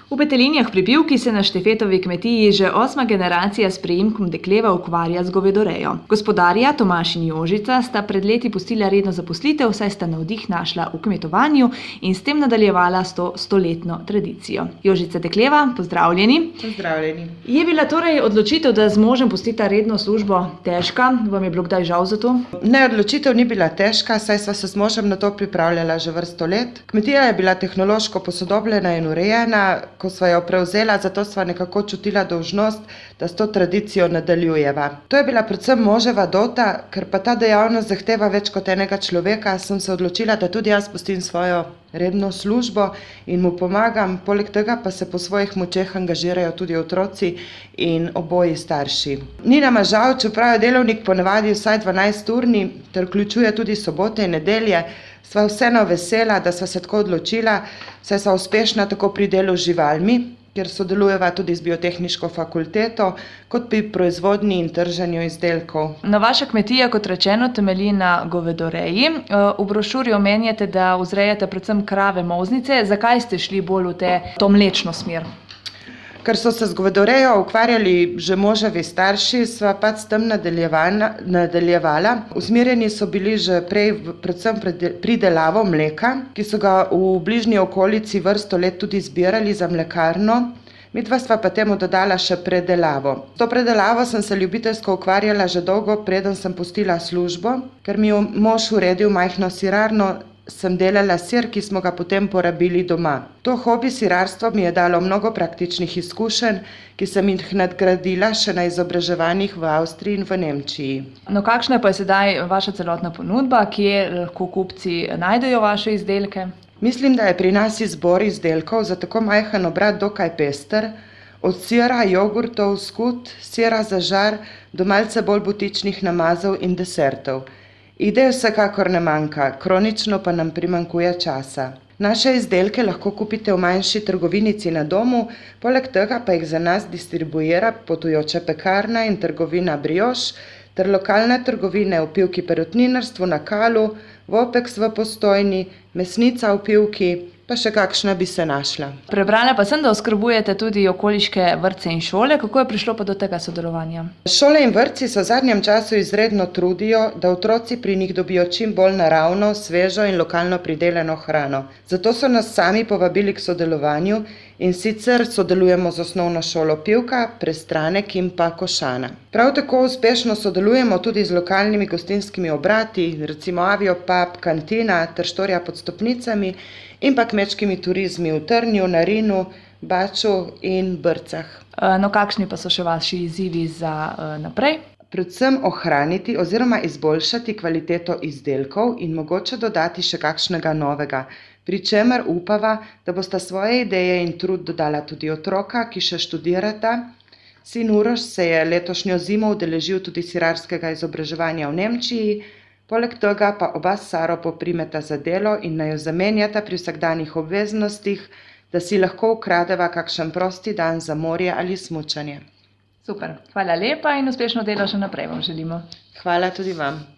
V Petelinjah pri Pivki se na Štefetovi kmetiji že 8. generacija s priimkom Dekleva ukvarja z govedorejo. Gospodarja Tomaž in Jožica sta pred leti pustila redno zaposlitev, saj sta navdih našla v kmetovanju in s tem nadaljevala s to stoletno tradicijo. Jožica Dekleva, pozdravljeni. Pozdravljeni. Je bila torej odločitev, da z možem pustita redno službo, težka? Vam je bilo kdaj žal za to? Ne, odločitev ni bila težka, saj sva se z možem na to pripravljala že vrsto let. Kmetija je bila tehnološko posodobljena in urejena, ko sva jo prevzela, zato sva nekako čutila dolžnost, da s to tradicijo nadaljujeva. To je bila predvsem moževa dota, ker pa ta dejavnost zahteva več kot enega človeka, sem se odločila, da tudi jaz pustim svojo redno službo in mu pomagam, poleg tega pa se po svojih močeh angažirajo tudi otroci in oboji starši. Ni nama žal, čeprav je delovnik ponavadi vsaj 12-urni, ter vključuje tudi sobote in nedelje, sva vseeno vesela, da sva se tako odločila, saj sva uspešna tako pri delu z živalmi, kjer sodelujeva tudi z biotehniško fakulteto, kot pri proizvodnji in trženju izdelkov. No, vaša kmetija, kot rečeno, temelji na govedoreji. V brošuri omenjate, da vzrejate predvsem krave molznice. Zakaj ste šli bolj v to mlečno smer? Ker so se z govedorejo ukvarjali že moževi starši, sva pač s tem nadaljevala. Usmerjeni so bili že prej predvsem pridelavo mleka, ki so ga v bližnji okolici vrsto let tudi zbirali za mlekarno. Midva sva pa temu dodala še predelavo. S to predelavo sem se ljubiteljsko ukvarjala že dolgo, preden sem pustila službo, ker mi je mož uredil majhno sirarno, sem delala sir, ki smo ga potem porabili doma. To hobi sirarstvo mi je dalo mnogo praktičnih izkušenj, ki sem jih nadgradila še na izobraževanjih v Avstriji in v Nemčiji. No, kakšna pa je sedaj vaša celotna ponudba? Kje lahko kupci najdejo vaše izdelke? Mislim, da je pri nas izbor izdelkov za tako majhen obrat dokaj pester. Od sira, jogurtov, skut, sira za žar do malce bolj butičnih namazov in desertov. Idej vsekakor ne manjka, kronično pa nam primanjkuje časa. Naše izdelke lahko kupite v manjši trgovinici na domu, poleg tega pa jih za nas distribuira potujoča pekarna in trgovina Brioš ter lokalne trgovine v Pivki perutninarstvu na Kalu, Vopeks v Postojni, Mesnica v Pivki, pa še kakšna bi se našla. Prebrala pa sem, da oskrbujete tudi okoliške vrtce in šole. Kako je prišlo pa do tega sodelovanja? Šole in vrtci se v zadnjem času izredno trudijo, da otroci pri njih dobijo čim bolj naravno, svežo in lokalno pridelano hrano. Zato so nas sami povabili k sodelovanju in sicer sodelujemo z osnovno šolo Pivka, Prestranek in pa Košana. Prav tako uspešno sodelujemo tudi z lokalnimi gostinskimi obrati, recimo Aviopub, Kantina ter Štorija pod Stopnicami in pa kmečkimi turizmi v Trnju, Narinu, Baču in Brcah. No, kakšni pa so še vaši izzivi za naprej? Predvsem ohraniti oziroma izboljšati kvaliteto izdelkov in mogoče dodati še kakšnega novega, pri čemer upava, da bosta svoje ideje in trud dodala tudi otroka, ki še študirata. Sin Uroš se je letošnjo zimo udeležil tudi sirarskega izobraževanja v Nemčiji, poleg tega pa oba s Saro poprimeta za delo in naju zamenjata pri vsakdanjih obveznostih, da si lahko ukradeva kakšen prosti dan za morje ali smučanje. Super, hvala lepa in uspešno delo še naprej vam želimo. Hvala tudi vam.